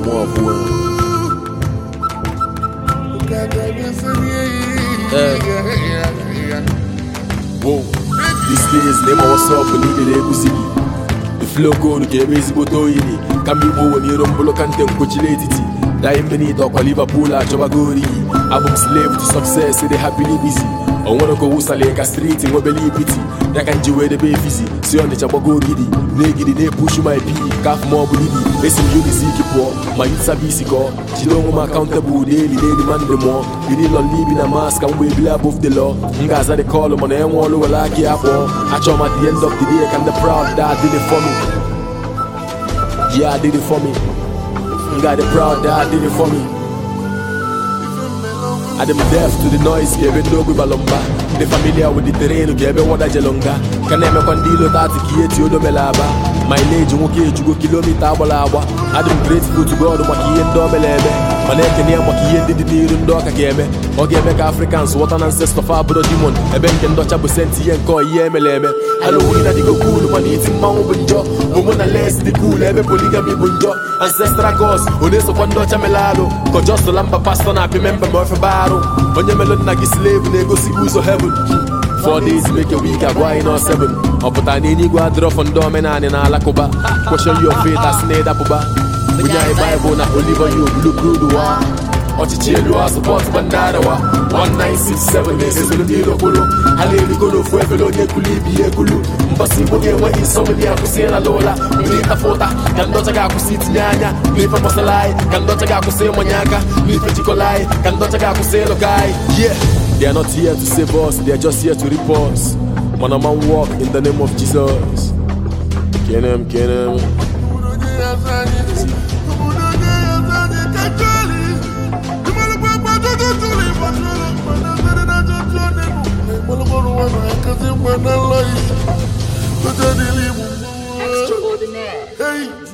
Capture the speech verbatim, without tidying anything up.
more boy. Whoa, these days, name what's up, we need it, we the flow go to get busy, but oh, it can be more when you don't block and then coach it. Dying beneath or Liverpool at Jabagori. Album slave to success, they happily busy. I wanna go to like a street in Webeli Pity. That can do where the baby busy. See on the Chabago giddy. Neggy, they push my pee, calf more bully. Listen, you the Ziki poor. My youths are busy call. She don't want accountable daily, they demand the more. You need not live in a mask and we be above the law. Guys are the call them on the M one over like a ball. I told at the end of the day, I'm the proud that I did it for me. Yeah, I did it for me. Got the proud that I did it for me. I am deaf to the noise, give it no good balomba. The familiar with the terrain, give it what I jelonga. Can I make one deal that to get you the belaba? My age, you okay, you go kilometer balawa. I am grateful to God, Maki and Dobelebe. My neck and near Maki and the deal in Doka game. Or game Africans, what an ancestor of our demon. A bank and Dutch Abusenti and call Yemeleme. Halloween, I go cool, one eating Mount Bunjo. Woman, less the cool, every polygamy Bunjo. Ancestral cause, Uneso Pandocha Melado. Cause just the Lampa Pastor, I remember Murphy Barrow. When you melon like a slave, they go see who's heaven. Four days make a week, I go in or seven. Up at an inigua drop on Dominan and Alacoba. Question your faith as Neda Puba. When you Bible, not Oliver, you look good. Or to chill, you are support Bandarawa. One nine six seven days is with the Locolo. Hallelujah, go for Evelo, Yakuli, Yakulu. Impossible, what is somebody I could say a Lola. Leave a photo, can not a go sit Nyanya. Leave a Mosalai, can not a go say Monyaka. Leave a Chicolai, can not a go say Lokai. Yeah, they are not here to save us, they are just here to report us. When a man walk in the name of Jesus. Kenem, Kenem. Extraordinaire.